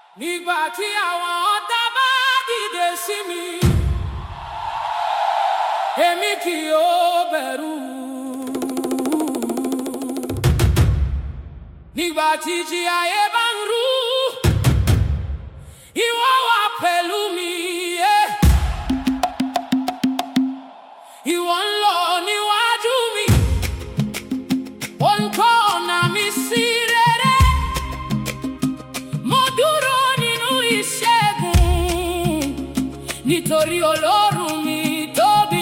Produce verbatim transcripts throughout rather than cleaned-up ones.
Nígbà tí àwọn ọ̀tá bá dìde sí mi, èmi kì yóò bẹ̀rù. Nígbà tí ìjì ayé bá ń rú, ìwọ wà pẹ̀lú mi. Yeah. Ìwọ ń lọ níwájú mi, ó ń tọ́ ọ̀nà mi sí rere. Mo dúró nínú ìṣẹ́gun, nítorí Ọlọ́run mi tóbi.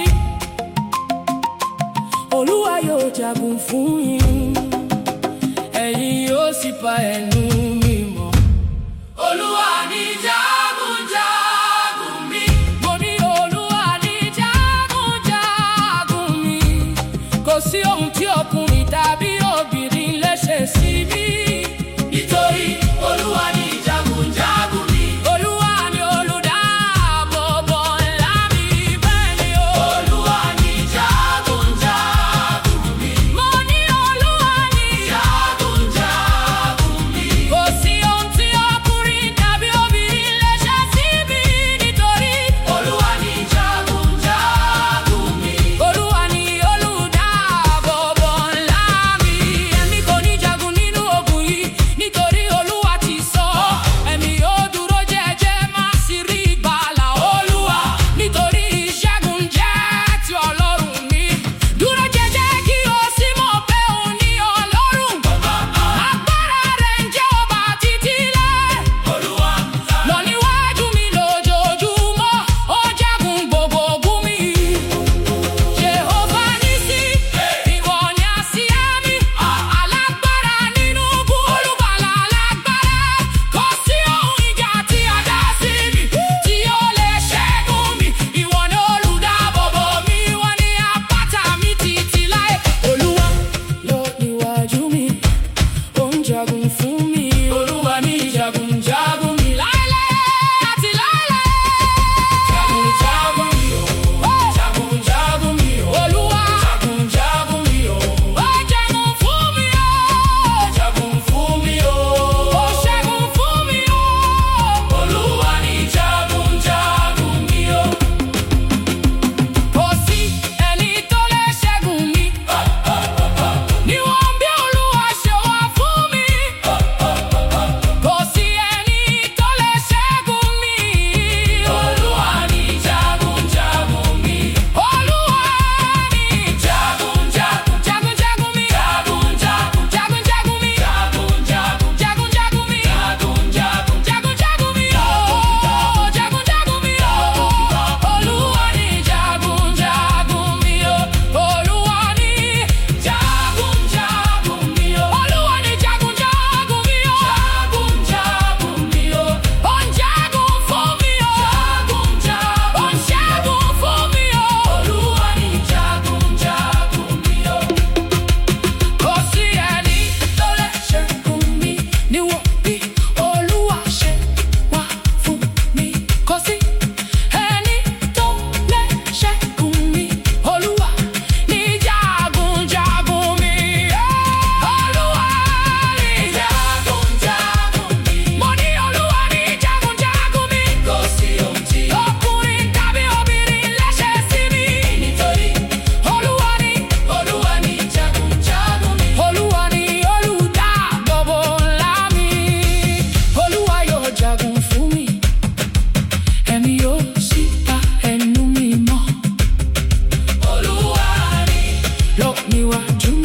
Olúwa yóò jagun fún yín, ẹ̀yin yóò sì pa ẹnu mi mọ́. Olúwa ni jagunjagun mi. Mo ní Olúwa ni jagunjagun mi. Kò sí ohun tí ọkùnrin tàbí obìnrin lè ṣe sí mi. Nítorí Olúwa ni jagunjagun mi. Olúwa ni olùdáàbòbò ńlá mi. Bẹ́ẹ̀ ni o. Olúwa ni jagunjagun mi. Mo ní Olúwa ni jagunjagun mi. Kò sí ohun tí ọkùnrin tàbí obìnrin lè ṣe sí mi. Nítorí Olúwa ni jagunjagun mi. Olúwa ni olùdáàbòbò ńlá mi. Èmi kò ní jagun nínú ogun yìí, nítorí Olúwa ti sọ. Èmi yóò dúró jẹ́jẹ́, má sì rí ìgbàlà Olúwa. Nítorí ìṣẹ́gun jẹ́ ti Ọlọ́run mi. Dúró jẹ́jẹ́ kí o sì mọ̀ pé òun ni Ọlọ́run. Agbára rẹ̀ ń jẹ́ ọba títí láé. Lọ níwájú mi lójoojúmọ́, ó jagun gbogbo ogun mi. Jehovah Nissi, ìwọ ni àsíá mi. Alágbára nínú ogun, olùgbàlà alágbára. Kò sí ohun ìjà tí a dá sí mi tí ó lè ṣẹ́gun mi. Ìwọ ni olùdáàbòbò mi, ìwọ ni àpáta mi títí láé. Olúwa lọ níwájú mi, ó ń jagun fún mi. Olúwa ni jagunjagun mi. Láéláé àti láéláé. Jagunjagun mi o, jagunjagun mi o. Olúwa jagunjagun mi o. Ó jagun fún mi o. Jagun fún mi o. Ó ṣẹ́gun fún mi o. Olúwa ni jagunjagun mi o. Kò sí ẹni tó lè ṣẹ́gun mi. Níwọ̀n bí Olúwa ṣe wà fún mi. Kò sí ẹni tó lè ṣẹ́gun mi. Olúwa ni jagunjagun mi. Olúwa ni jagunjagun, jagunjagun mi. Jagunjagun, jagunjagun mi. Jagunjagun, jagunjagun mi. Jagunjagun, jagunjagun mi. Oh, jagunjagun mi. Olúwa ni jagunjagun mi. Olúwa ni jagunjagun mi. Olúwa ni jagunjagun mi. Jagunjagun mi. Ó ń jagun fún mi. Jagunjagun. Ó ń ṣẹ́gun fún mi. Olúwa ni jagunjagun mi. Kò sí ẹni tó lè ṣẹ́gun mi. Níwọ̀n bí Olúwa ṣe wà fún mi. Kò sí ẹni tó lè ṣẹ́gun mi. Olúwa ni jagunjagun mi. Olúwa ni jagunjagun mi. Mo ní Olúwa ni jagunjagun mi. Kò sí ohun tí ọkùnrin tàbí obìnrin lè ṣe sí mi. Nítorí Olúwa ni, Olúwa ni jagunjagun mi. Olúwa ni olùdáàbòbò ńlá mi. Olúwa yóò jagun fún mi, èmi yóò sì pa ẹnu mi mọ́. Olúwa ni lọ níwájú